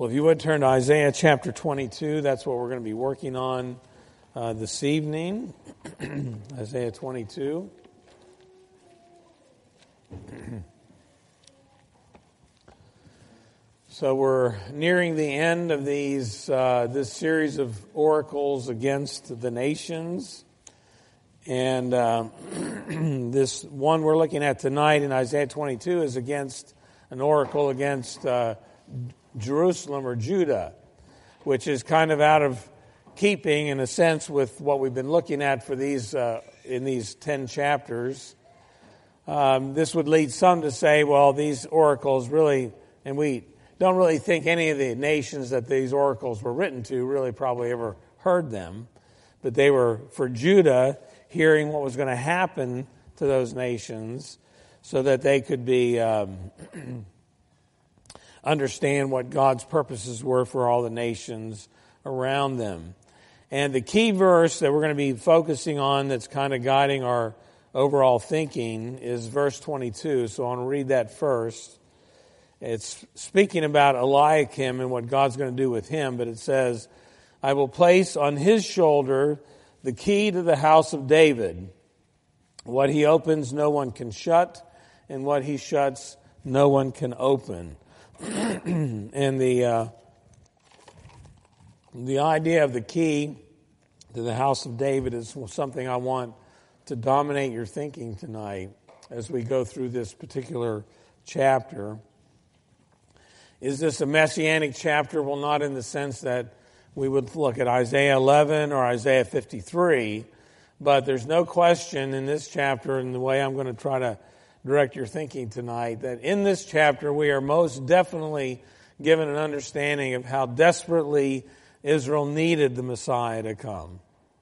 Well, if you would turn to Isaiah chapter 22, that's what we're going to be working on this evening. Isaiah 22. So we're nearing the end of this series of oracles against the nations. And this one we're looking at tonight in Isaiah 22 is against an oracle against Jerusalem or Judah, which is kind of out of keeping in a sense with what we've been looking at for these in these 10 chapters. This would lead some to say, well, these oracles really, and we don't really think any of the nations that these oracles were written to really probably ever heard them, but they were for Judah hearing what was going to happen to those nations so that they could be understand what God's purposes were for all the nations around them. And the key verse that we're going to be focusing on that's kind of guiding our overall thinking is verse 22. So I want to read that first. It's speaking about Eliakim and what God's going to do with him, but it says, I will place on his shoulder the key to the house of David. What he opens, no one can shut, and what he shuts, no one can open. And the idea of the key to the house of David is something I want to dominate your thinking tonight as we go through this particular chapter. Is this a messianic chapter? Well, not in the sense that we would look at Isaiah 11 or Isaiah 53, but there's no question in this chapter, and the way I'm going to try to direct your thinking tonight, that in this chapter we are most definitely given an understanding of how desperately Israel needed the Messiah to come.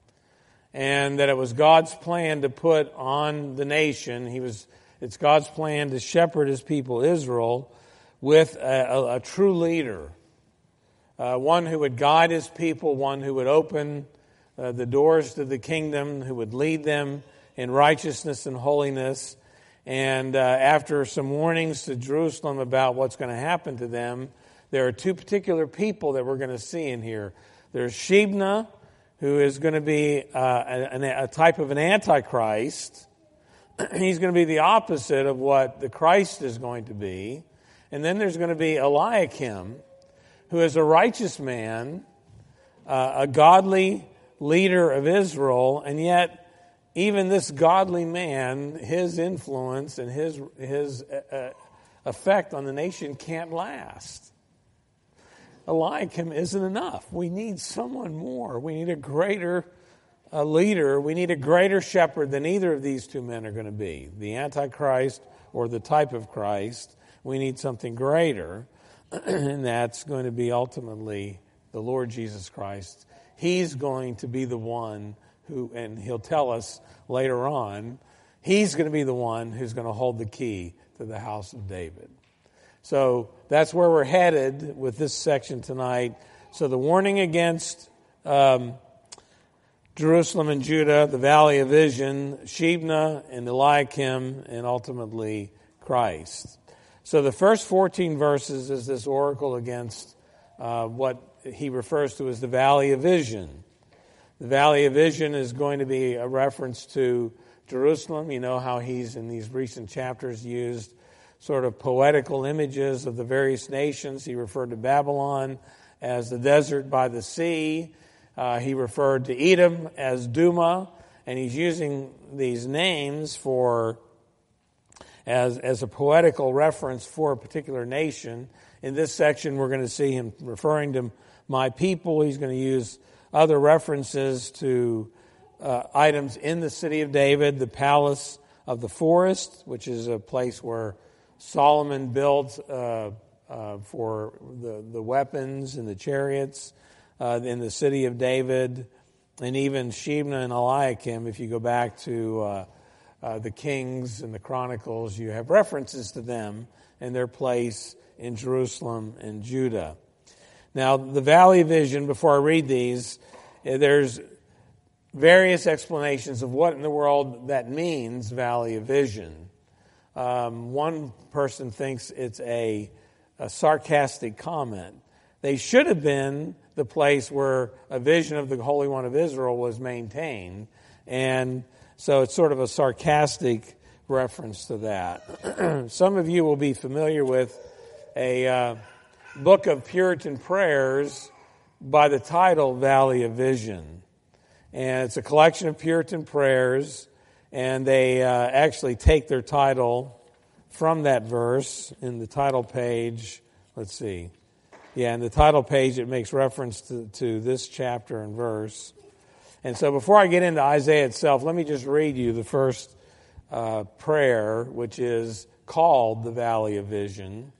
And that it was God's plan to put on the nation, it's God's plan to shepherd his people Israel with a true leader. One who would guide his people, one who would open the doors to the kingdom, who would lead them in righteousness and holiness. And after some warnings to Jerusalem about what's going to happen to them, there are two particular people that we're going to see in here. There's Shebna, who is going to be a type of an antichrist. He's going to be the opposite of what the Christ is going to be. And then there's going to be Eliakim, who is a righteous man, a godly leader of Israel, and yet even this godly man, his influence and his effect on the nation can't last. Eliakim isn't enough. We need someone more. We need a greater leader. We need a greater shepherd than either of these two men are going to be, the Antichrist or the type of Christ. We need something greater, and that's going to be ultimately the Lord Jesus Christ. He's going to be the one who, and he'll tell us later on, he's going to be the one who's going to hold the key to the house of David. So that's where we're headed with this section tonight. So the warning against Jerusalem and Judah, the Valley of Vision, Shebna and Eliakim, and ultimately Christ. So the first 14 verses is this oracle against what he refers to as the Valley of Vision. The Valley of Vision is going to be a reference to Jerusalem. You know how he's in these recent chapters used sort of poetical images of the various nations. He referred to Babylon as the desert by the sea. He referred to Edom as Duma, and he's using these names as a poetical reference for a particular nation. In this section, we're going to see him referring to my people. He's going to use other references to items in the city of David, the palace of the forest, which is a place where Solomon built for the weapons and the chariots, in the city of David, and even Shebna and Eliakim. If you go back to the Kings and the Chronicles, you have references to them and their place in Jerusalem and Judah. Now, the Valley of Vision, before I read these, there's various explanations of what in the world that means, Valley of Vision. One person thinks it's a sarcastic comment They should have been the place where a vision of the Holy One of Israel was maintained. And so it's sort of a sarcastic reference to that. Some of you will be familiar with a book of Puritan prayers by the title Valley of Vision. And it's a collection of Puritan prayers, and they actually take their title from that verse in the title page. Let's see. Yeah, in the title page it makes reference to this chapter and verse. And so before I get into Isaiah itself, let me just read you the first prayer, which is called the Valley of Vision.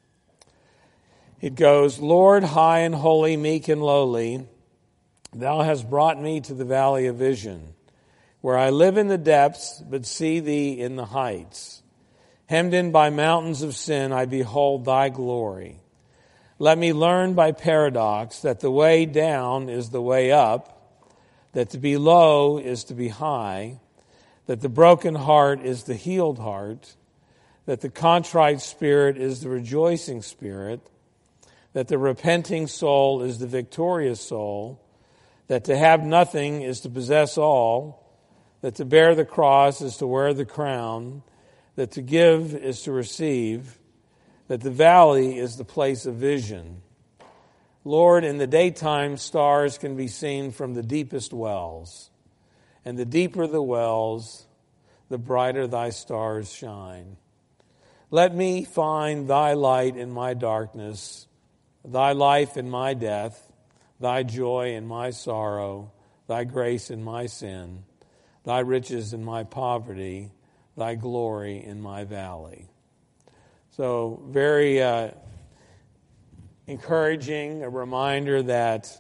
It goes, Lord, high and holy, meek and lowly, thou hast brought me to the valley of vision, where I live in the depths, but see thee in the heights. Hemmed in by mountains of sin, I behold thy glory. Let me learn by paradox that the way down is the way up, that to be low is to be high, that the broken heart is the healed heart, that the contrite spirit is the rejoicing spirit, that the repenting soul is the victorious soul, that to have nothing is to possess all, that to bear the cross is to wear the crown, that to give is to receive, that the valley is the place of vision. Lord, in the daytime, stars can be seen from the deepest wells, and the deeper the wells, the brighter thy stars shine. Let me find thy light in my darkness, thy life in my death, thy joy in my sorrow, thy grace in my sin, thy riches in my poverty, thy glory in my valley. So very encouraging, a reminder that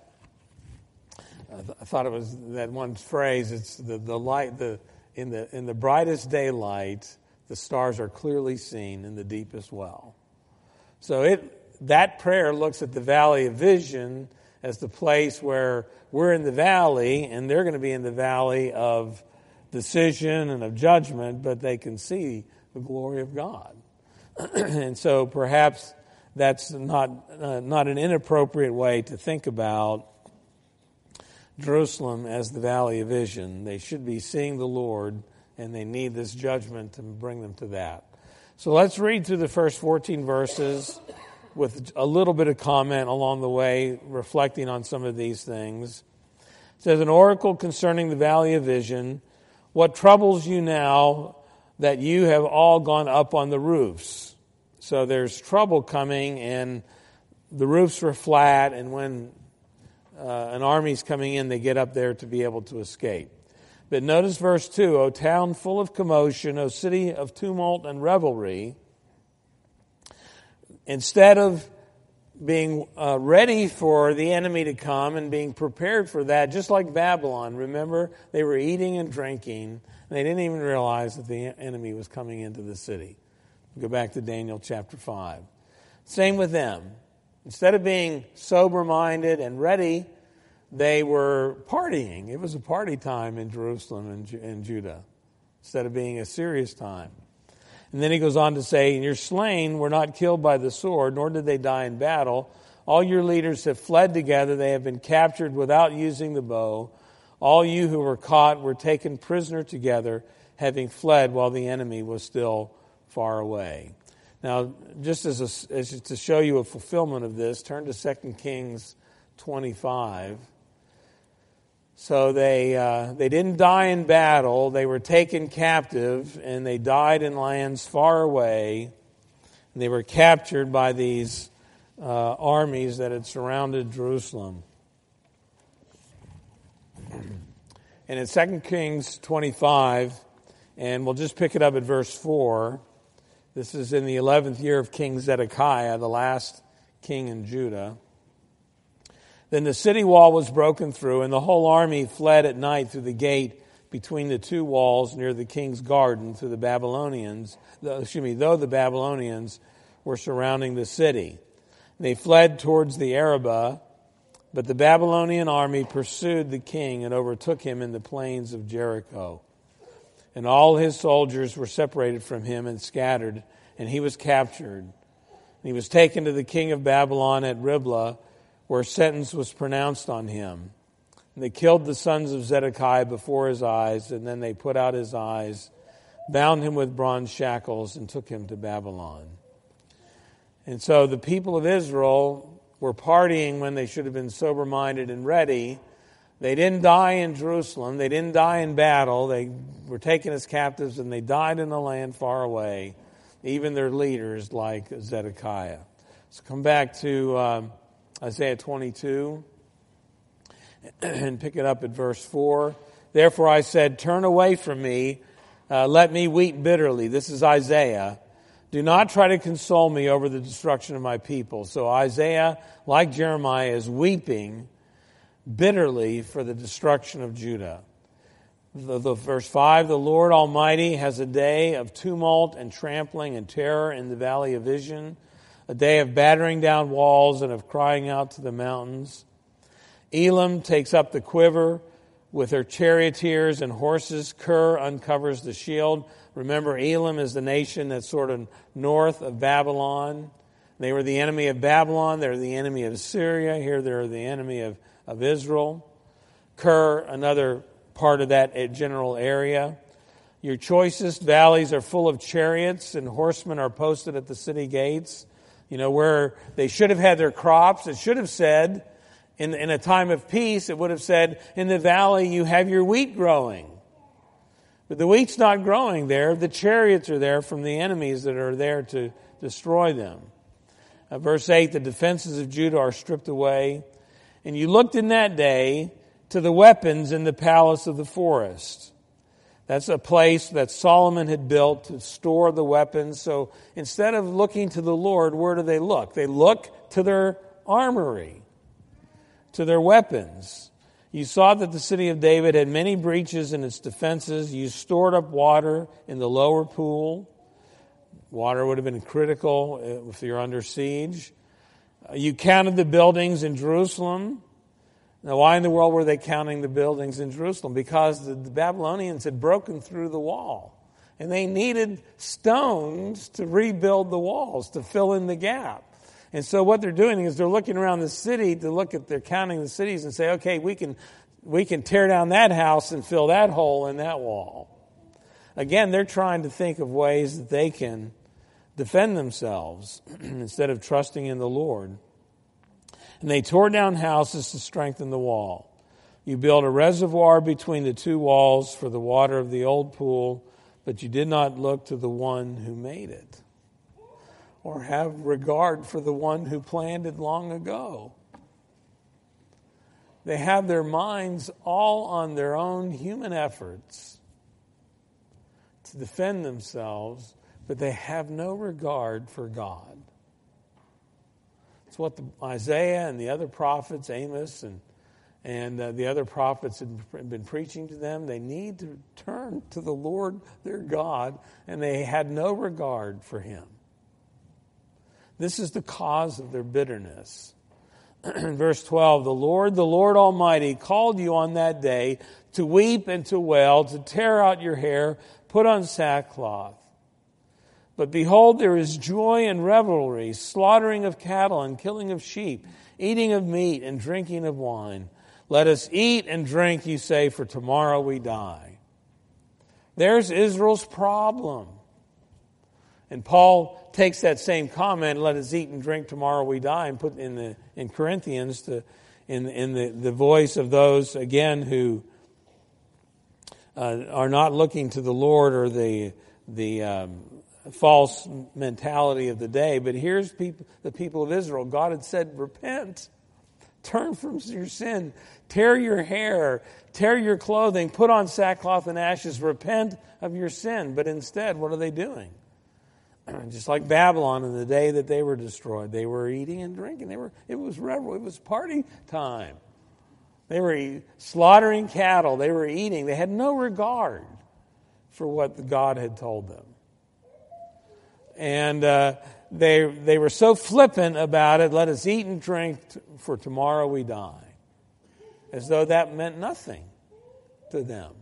I thought it was that one phrase. It's the light. In the brightest daylight, the stars are clearly seen in the deepest well. So that prayer looks at the valley of vision as the place where we're in the valley, and they're going to be in the valley of decision and of judgment, but they can see the glory of God. And so perhaps that's not an inappropriate way to think about Jerusalem as the valley of vision. They should be seeing the Lord, and they need this judgment to bring them to that. So let's read through the first 14 verses with a little bit of comment along the way, reflecting on some of these things. It says, an oracle concerning the valley of vision, what troubles you now that you have all gone up on the roofs? So there's trouble coming, and the roofs were flat, and when an army's coming in, they get up there to be able to escape. But notice verse 2, O town full of commotion, O city of tumult and revelry. Instead of being ready for the enemy to come and being prepared for that, just like Babylon, remember, they were eating and drinking, and they didn't even realize that the enemy was coming into the city. Go back to Daniel chapter 5. Same with them. Instead of being sober-minded and ready, they were partying. It was a party time in Jerusalem and Judah, instead of being a serious time. And then he goes on to say, and your slain were not killed by the sword, nor did they die in battle. All your leaders have fled together. They have been captured without using the bow. All you who were caught were taken prisoner together, having fled while the enemy was still far away. Now, just as to show you a fulfillment of this, turn to 2 Kings 25. So they didn't die in battle. They were taken captive, and they died in lands far away. And they were captured by these armies that had surrounded Jerusalem. And in 2 Kings 25, and we'll just pick it up at verse 4, this is in the 11th year of King Zedekiah, the last king in Judah. Then the city wall was broken through, and the whole army fled at night through the gate between the two walls near the king's garden though the Babylonians were surrounding the city. They fled towards the Arabah, but the Babylonian army pursued the king and overtook him in the plains of Jericho. And all his soldiers were separated from him and scattered, and he was captured. And he was taken to the king of Babylon at Riblah, where sentence was pronounced on him. And they killed the sons of Zedekiah before his eyes, and then they put out his eyes, bound him with bronze shackles, and took him to Babylon. And so the people of Israel were partying when they should have been sober-minded and ready. They didn't die in Jerusalem. They didn't die in battle. They were taken as captives, and they died in a land far away, even their leaders like Zedekiah. So come back to Isaiah 22 and pick it up at verse 4. Therefore I said, turn away from me, let me weep bitterly. This is Isaiah. Do not try to console me over the destruction of my people. So Isaiah, like Jeremiah, is weeping bitterly for the destruction of Judah. Verse 5, the Lord Almighty has a day of tumult and trampling and terror in the valley of Vision, a day of battering down walls and of crying out to the mountains. Elam takes up the quiver with her charioteers and horses. Kir uncovers the shield. Remember, Elam is the nation that's sort of north of Babylon. They were the enemy of Babylon. They're the enemy of Syria. Here they're the enemy of Israel. Kir, another part of that general area. Your choicest valleys are full of chariots, and horsemen are posted at the city gates. You know, where they should have had their crops. It should have said, in a time of peace, it would have said, in the valley you have your wheat growing. But the wheat's not growing there. The chariots are there from the enemies that are there to destroy them. Verse 8, the defenses of Judah are stripped away. And you looked in that day to the weapons in the palace of the forest. That's a place that Solomon had built to store the weapons. So instead of looking to the Lord, where do they look? They look to their armory, to their weapons. You saw that the city of David had many breaches in its defenses. You stored up water in the lower pool. Water would have been critical if you're under siege. You counted the buildings in Jerusalem. Now, why in the world were they counting the buildings in Jerusalem? Because the Babylonians had broken through the wall. And they needed stones to rebuild the walls, to fill in the gap. And so what they're doing is they're looking around the city to look at, they're counting the cities and say, okay, we can tear down that house and fill that hole in that wall. Again, they're trying to think of ways that they can defend themselves instead of trusting in the Lord. And they tore down houses to strengthen the wall. You built a reservoir between the two walls for the water of the old pool, but you did not look to the one who made it, or have regard for the one who planned it long ago. They have their minds all on their own human efforts to defend themselves, but they have no regard for God. It's what Isaiah and the other prophets, Amos and the other prophets had been preaching to them. They need to turn to the Lord their God, and they had no regard for Him. This is the cause of their bitterness. Verse 12, the Lord Almighty called you on that day to weep and to wail, to tear out your hair, put on sackcloth. But behold, there is joy and revelry, slaughtering of cattle and killing of sheep, eating of meat and drinking of wine. Let us eat and drink, you say, for tomorrow we die. There's Israel's problem. And Paul takes that same comment, let us eat and drink, tomorrow we die, and put in Corinthians in the voice of those, again, who are not looking to the Lord or the false mentality of the day. But here's the people of Israel. God had said, repent, turn from your sin, tear your hair, tear your clothing, put on sackcloth and ashes, repent of your sin. But instead, what are they doing? Just like Babylon in the day that they were destroyed, they were eating and drinking. It was revel. It was party time. They were slaughtering cattle. They were eating. They had no regard for what God had told them. And they were so flippant about it, let us eat and drink, for tomorrow we die. As though that meant nothing to them.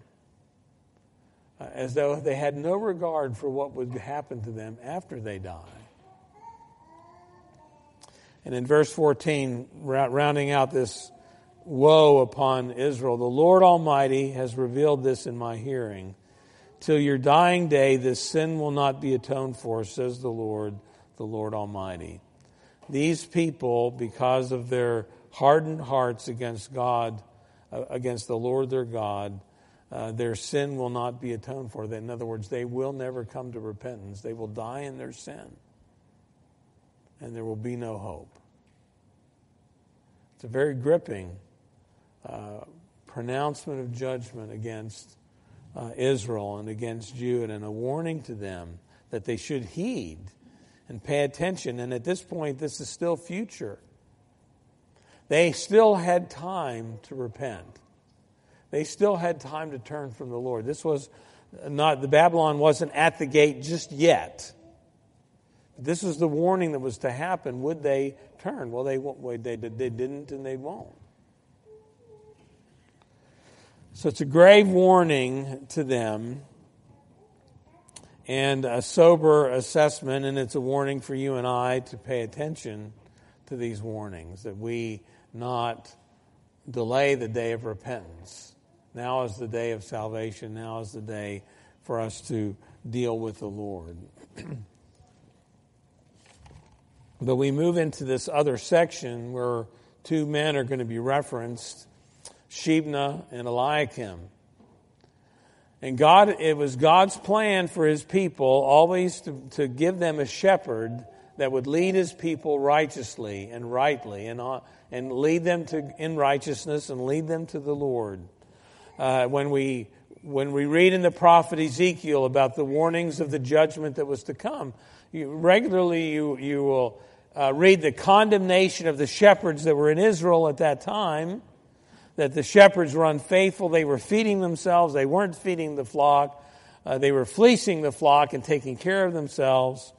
As though they had no regard for what would happen to them after they die. And in verse 14, rounding out this woe upon Israel, the Lord Almighty has revealed this in my hearing. Till your dying day, this sin will not be atoned for, says the Lord Almighty. These people, because of their hardened hearts against God, against the Lord their God, their sin will not be atoned for. In other words, they will never come to repentance. They will die in their sin. And there will be no hope. It's a very gripping pronouncement of judgment against Israel and against Judah, and a warning to them that they should heed and pay attention. And at this point, this is still future. They still had time to repent. They still had time to turn from the Lord. This was not, the Babylon wasn't at the gate just yet. This was the warning that was to happen. Would they turn? Well, they didn't, and they won't. So it's a grave warning to them and a sober assessment, and it's a warning for you and I to pay attention to these warnings, that we not delay the day of repentance. Now is the day of salvation. Now is the day for us to deal with the Lord. But we move into this other section where two men are going to be referenced, Shebna and Eliakim. And it was God's plan for His people always to give them a shepherd that would lead His people righteously and rightly, and lead them in righteousness and lead them to the Lord. When we read in the prophet Ezekiel about the warnings of the judgment that was to come, you will read the condemnation of the shepherds that were in Israel at that time, that the shepherds were unfaithful. They were feeding themselves. They weren't feeding the flock. They were fleecing the flock and taking care of themselves.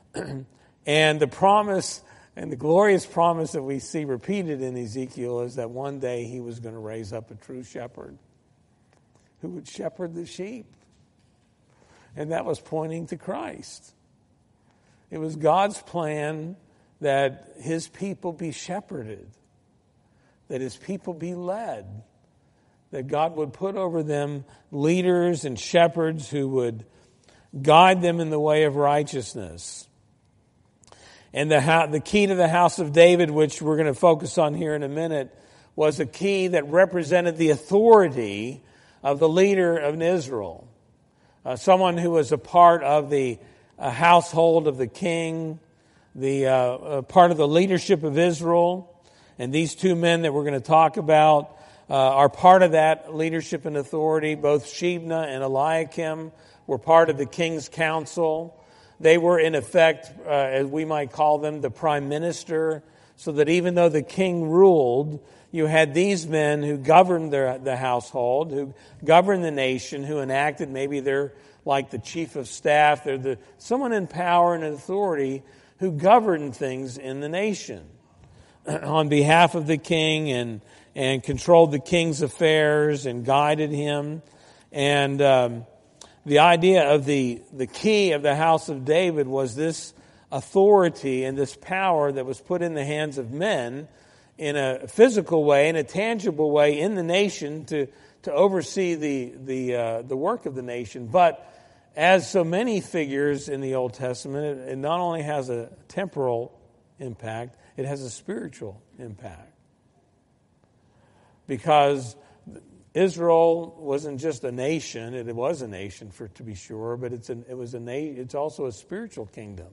And the promise and the glorious promise that we see repeated in Ezekiel is that one day He was going to raise up a true shepherd who would shepherd the sheep. And that was pointing to Christ. It was God's plan that His people be shepherded, that His people be led, that God would put over them leaders and shepherds who would guide them in the way of righteousness. And the key to the house of David, which we're going to focus on here in a minute, was a key that represented the authority of the leader of Israel. Someone who was a part of the household of the king, the part of the leadership of Israel. And these two men that we're going to talk about are part of that leadership and authority. Both Shebna and Eliakim were part of the king's council. They were, in effect, as we might call them, the prime minister, so that even though the king ruled, you had these men who governed the household, who governed the nation, who enacted, maybe they're like the chief of staff, they're someone in power and authority who governed things in the nation on behalf of the king and controlled the king's affairs and guided him. And the idea of the key of the house of David was this authority and this power that was put in the hands of men in a physical way, in a tangible way in the nation to oversee the work of the nation. But as so many figures in the Old Testament, it not only has a temporal impact, it has a spiritual impact. Because Israel wasn't just a nation; it was a nation, to be sure, but it's also a spiritual kingdom.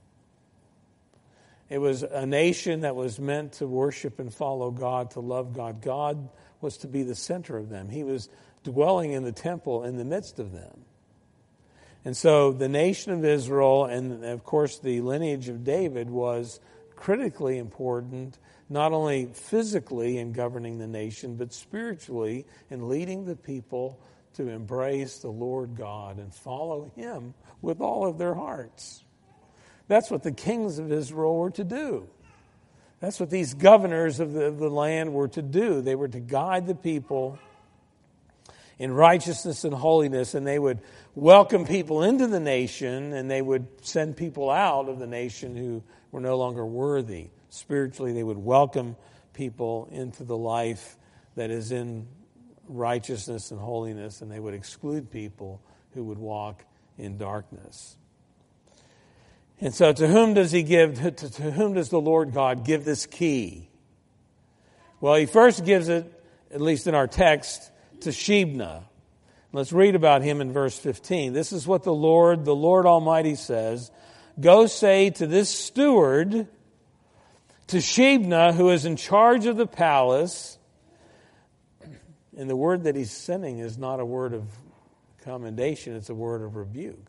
It was a nation that was meant to worship and follow God, to love God. God was to be the center of them. He was dwelling in the temple in the midst of them. And so the nation of Israel and, of course, the lineage of David was critically important, not only physically in governing the nation, but spiritually in leading the people to embrace the Lord God and follow Him with all of their hearts. That's what the kings of Israel were to do. That's what these governors of the land were to do. They were to guide the people in righteousness and holiness, and they would welcome people into the nation, and they would send people out of the nation who were no longer worthy. spiritually. They would welcome people into the life that is in righteousness and holiness, and they would exclude people who would walk in darkness. And so to whom does to whom does the Lord God give this key? Well, he first gives it, at least in our text, to Shebna. Let's read about him in verse 15. This is what the Lord Almighty says. Go say to this steward, to Shebna, who is in charge of the palace. And the word that he's sending is not a word of commendation, it's a word of rebuke.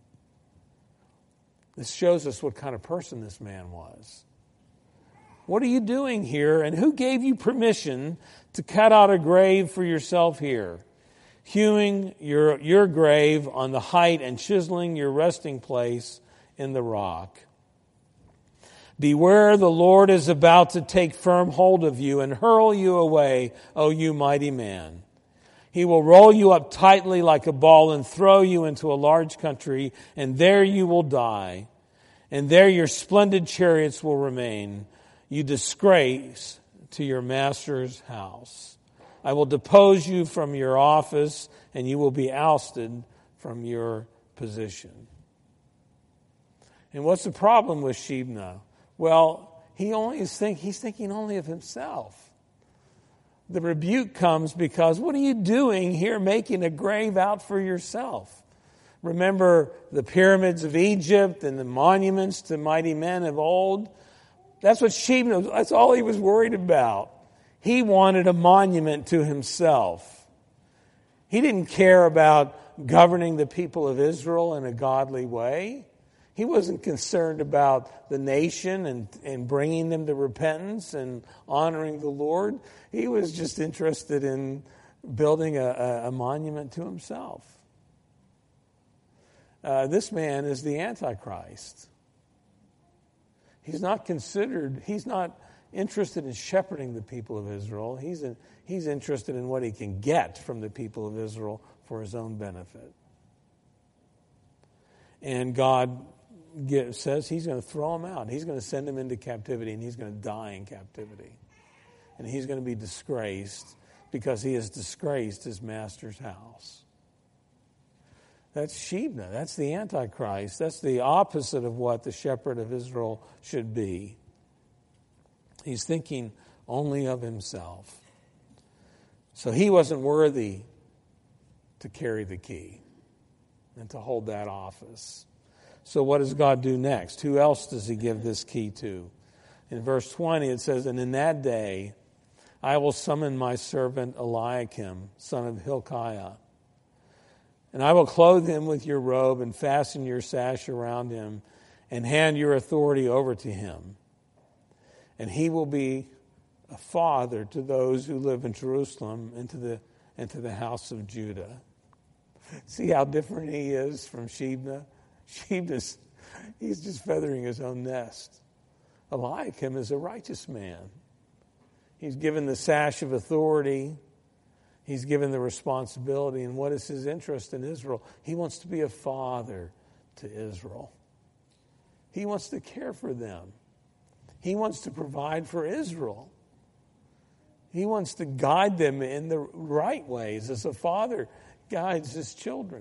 This shows us what kind of person this man was. What are you doing here, and who gave you permission to cut out a grave for yourself here, hewing your grave on the height and chiseling your resting place in the rock? Beware, the Lord is about to take firm hold of you and hurl you away, O you mighty man. He will roll you up tightly like a ball and throw you into a large country, and there you will die. And there your splendid chariots will remain. You disgrace to your master's house. I will depose you from your office, and you will be ousted from your position. And what's the problem with Shebna? Well, he's thinking only of himself. The rebuke comes because, what are you doing here making a grave out for yourself? Remember the pyramids of Egypt and the monuments to mighty men of old? That's what Shebna, that's all he was worried about. He wanted a monument to himself. He didn't care about governing the people of Israel in a godly way. He wasn't concerned about the nation and bringing them to repentance and honoring the Lord. He was just interested in building a monument to himself. This man is the Antichrist. He's not interested in shepherding the people of Israel. He's interested in what he can get from the people of Israel for his own benefit. And God says he's going to throw him out. He's going to send him into captivity, and he's going to die in captivity. And he's going to be disgraced because he has disgraced his master's house. That's Shebna. That's the Antichrist. That's the opposite of what the shepherd of Israel should be. He's thinking only of himself. So he wasn't worthy to carry the key and to hold that office. So what does God do next? Who else does he give this key to? In verse 20 it says, and in that day I will summon my servant Eliakim, son of Hilkiah, and I will clothe him with your robe and fasten your sash around him and hand your authority over to him. And he will be a father to those who live in Jerusalem and to the house of Judah. See how different he is from Shebna? He's just feathering his own nest. Eliakim is a righteous man. He's given the sash of authority. He's given the responsibility. And what is his interest in Israel? He wants to be a father to Israel. He wants to care for them. He wants to provide for Israel. He wants to guide them in the right ways as a father guides his children.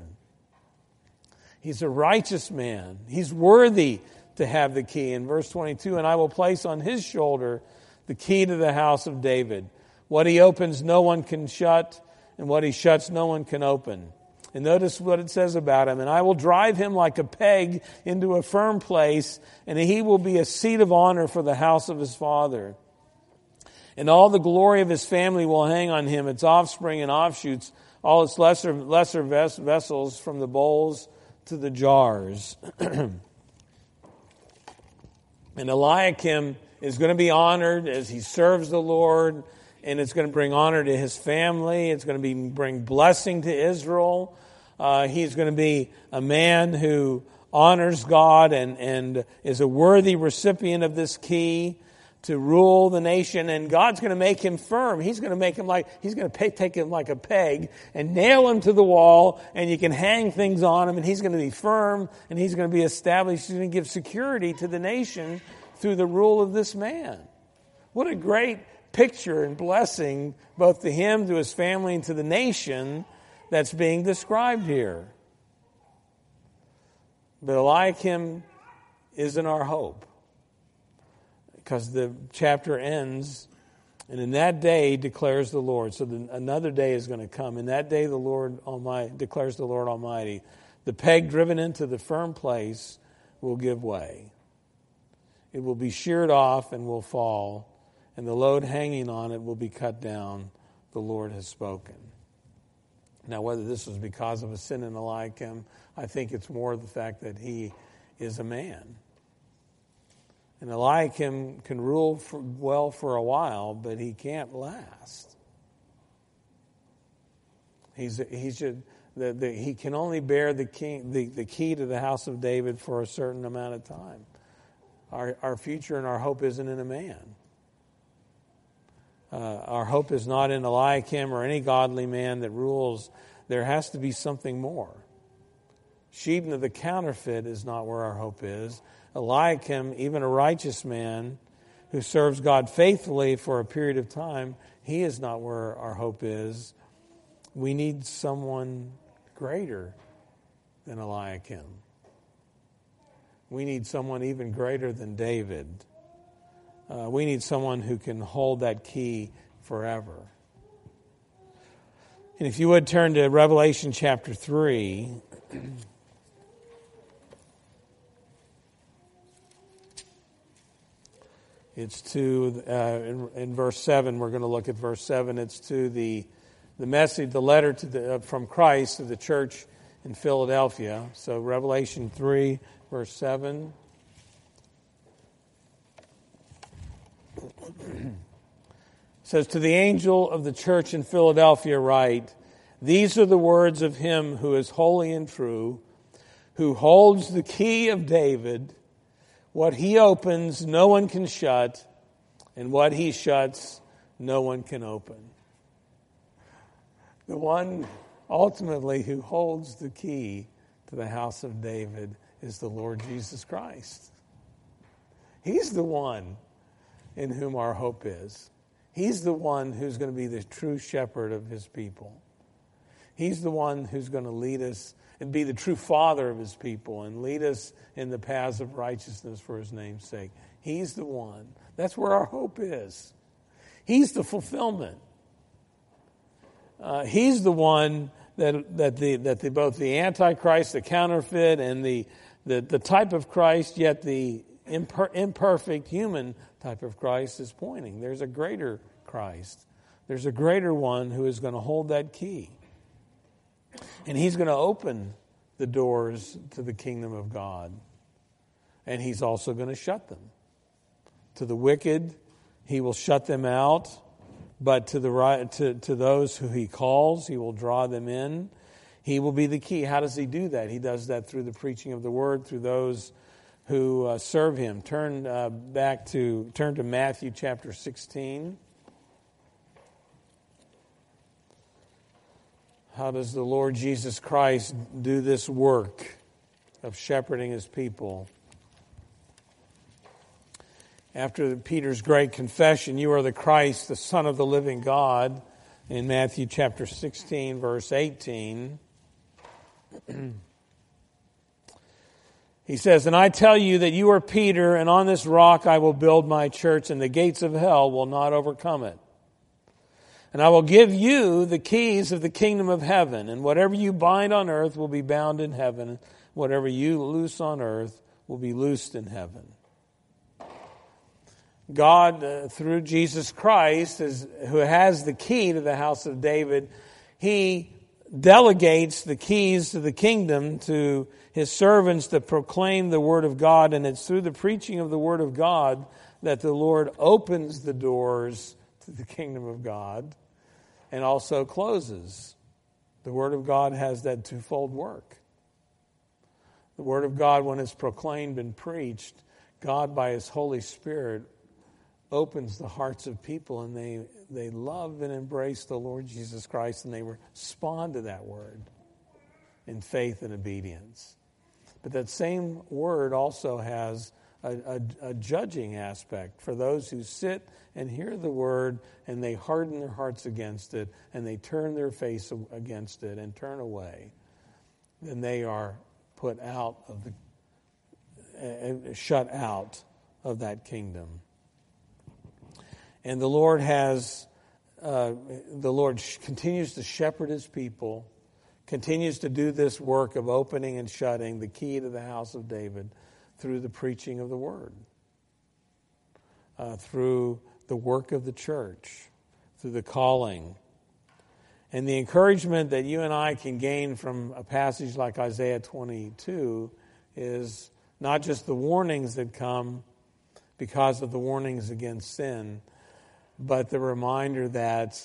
He's a righteous man. He's worthy to have the key. In verse 22, and I will place on his shoulder the key to the house of David. What he opens, no one can shut, and what he shuts, no one can open. And notice what it says about him. And I will drive him like a peg into a firm place, and he will be a seat of honor for the house of his father. And all the glory of his family will hang on him, its offspring and offshoots, all its lesser vessels, from the bowls to the jars. And Eliakim is going to be honored as he serves the Lord, and it's going to bring honor to his family. It's going to bring blessing to Israel. He's going to be a man who honors God and is a worthy recipient of this key to rule the nation, and God's going to make him firm. He's going to take him like a peg and nail him to the wall, and you can hang things on him, and he's going to be firm, and he's going to be established. He's going to give security to the nation through the rule of this man. What a great picture and blessing, both to him, to his family, and to the nation that's being described here. But Eliakim isn't our hope, because the chapter ends, and in that day declares the Lord. So another day is going to come. In that day the Lord Almighty declares the Lord Almighty, the peg driven into the firm place will give way. It will be sheared off and will fall, and the load hanging on it will be cut down. The Lord has spoken. Now, whether this was because of a sin in Eliakim, I think it's more the fact that he is a man. And Eliakim can rule well for a while, but he can't last. He can only bear the key to the house of David for a certain amount of time. Our future and our hope isn't in a man. Our hope is not in Eliakim or any godly man that rules. There has to be something more. Shebna the counterfeit is not where our hope is. Eliakim, even a righteous man who serves God faithfully for a period of time, he is not where our hope is. We need someone greater than Eliakim. We need someone even greater than David. We need someone who can hold that key forever. And if you would turn to Revelation chapter 3. It's to, in verse 7, we're going to look at verse 7. It's to the message, the letter to from Christ to the church in Philadelphia. So Revelation 3, verse 7. It says, to the angel of the church in Philadelphia write, these are the words of him who is holy and true, who holds the key of David. What he opens, no one can shut, and what he shuts, no one can open. The one ultimately who holds the key to the house of David is the Lord Jesus Christ. He's the one in whom our hope is. He's the one who's going to be the true shepherd of his people. He's the one who's going to lead us and be the true father of his people and lead us in the paths of righteousness for his name's sake. He's the one. That's where our hope is. He's the fulfillment. He's the one that both the Antichrist, the counterfeit, and the type of Christ, yet the imperfect human type of Christ is pointing. There's a greater Christ. There's a greater one who is going to hold that key. And he's going to open the doors to the kingdom of God. And he's also going to shut them. To the wicked, he will shut them out. But to those who he calls, he will draw them in. He will be the key. How does he do that? He does that through the preaching of the word, through those who serve him. Turn to Matthew chapter 16. How does the Lord Jesus Christ do this work of shepherding his people? After Peter's great confession, you are the Christ, the Son of the living God, in Matthew chapter 16, verse 18, he says, and I tell you that you are Peter, and on this rock I will build my church, and the gates of hell will not overcome it. And I will give you the keys of the kingdom of heaven, and whatever you bind on earth will be bound in heaven, and whatever you loose on earth will be loosed in heaven. God, through Jesus Christ, who has the key to the house of David, he delegates the keys to the kingdom to his servants to proclaim the word of God, and it's through the preaching of the word of God that the Lord opens the doors to the kingdom of God and also closes. The word of God has that twofold work. The word of God, when it's proclaimed and preached, God by his Holy Spirit opens the hearts of people, and they love and embrace the Lord Jesus Christ, and they respond to that word in faith and obedience. But that same word also has a judging aspect for those who sit and hear the word and they harden their hearts against it and they turn their face against it and turn away. Then they are put out of shut out of that kingdom. And the Lord continues to shepherd his people, continues to do this work of opening and shutting the key to the house of David through the preaching of the word, through the work of the church, through the calling. And the encouragement that you and I can gain from a passage like Isaiah 22 is not just the warnings that come because of the warnings against sin, but the reminder that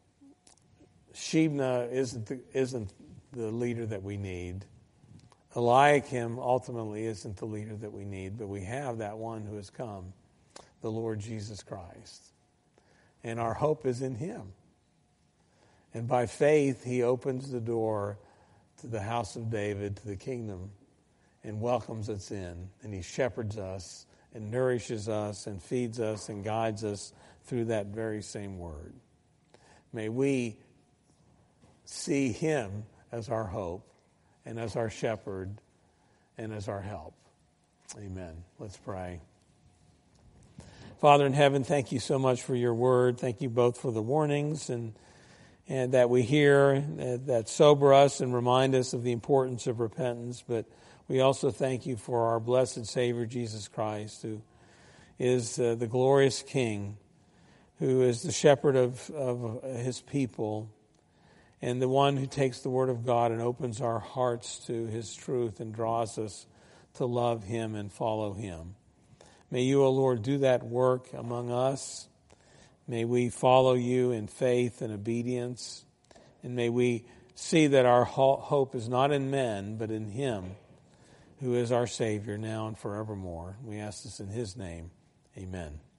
Shebna isn't the leader that we need. Eliakim ultimately isn't the leader that we need, but we have that one who has come, the Lord Jesus Christ. And our hope is in him. And by faith, he opens the door to the house of David, to the kingdom, and welcomes us in. And he shepherds us and nourishes us and feeds us and guides us through that very same word. May we see him as our hope and as our shepherd and as our help. Amen. Let's pray. Father in heaven, thank you so much for your word. Thank you both for the warnings and that we hear that sober us and remind us of the importance of repentance. But we also thank you for our blessed Savior, Jesus Christ, who is the glorious King, who is the shepherd of his people, and the one who takes the word of God and opens our hearts to his truth and draws us to love him and follow him. May you, O Lord, do that work among us. May we follow you in faith and obedience. And may we see that our hope is not in men, but in him who is our Savior now and forevermore. We ask this in his name. Amen.